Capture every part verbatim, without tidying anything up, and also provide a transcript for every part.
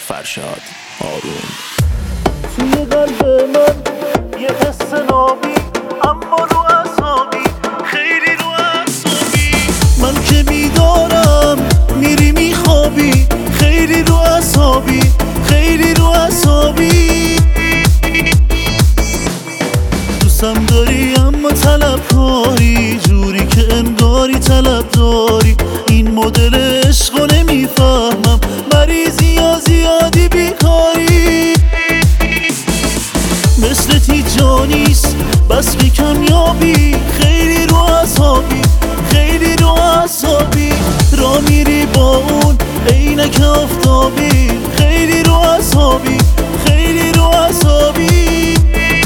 فرشاد آروم. توی قلب من یه حس نابی، اما رو اعصابی، خیلی رو اعصابی. من که بیدارم میری میخوابی، خیلی رو اعصابی، خیلی رو اعصابی. دوستم داری اما طلبکاری، جوری که انگاری طلب داری. این مدل عشقو نمیفهمم، مریضی یا زیادی بیکاری. مثل تی جانیست بس که کمیابی، خیلی رو اعصابی، خیلی رو اعصابی. را میری با اون عینک آفتابی، خیلی رو اعصابی، خیلی رو اعصابی.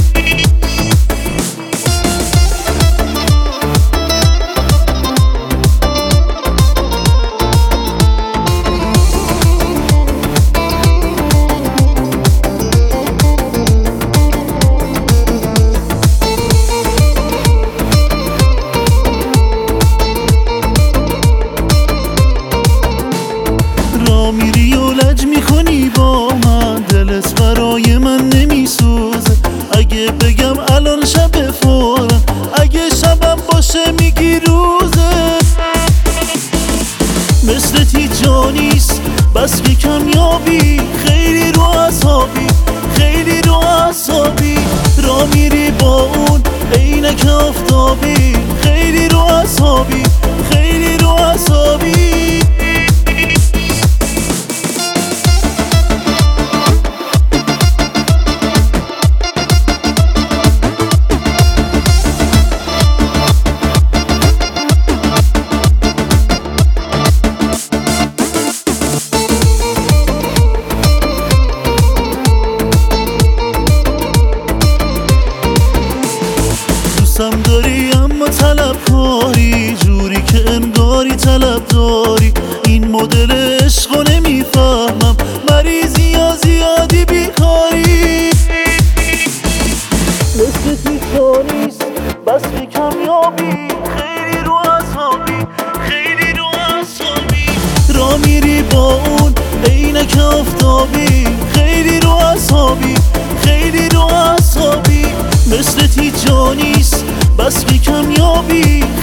میری و لج میکنی با من، دلت برای من نمیسوزه. اگه بگم الان شب فورا، اگه شبم باشه میگی روزه. مثل تی جانیست بس که کمیابی، خیلی رو اعصابی، خیلی رو اعصابی. را میری با اون عینک آفتابی، خیلی رو اعصابی، خیلی رو اعصابی. دوستم داری اما طلبکاری، جوری که انگاری طلب داری. این مدل عشقو نمیفهمم، مریضی یا زیادی بیکاری. مثل تی جانیست بس که کمیابی، خیلی رو اعصابی، خیلی رو اعصابی. را میری با اون عینک آفتابی، خیلی رو اعصابی، خیلی رو اعصابی. مثل تی جانیست بس که کمیابی،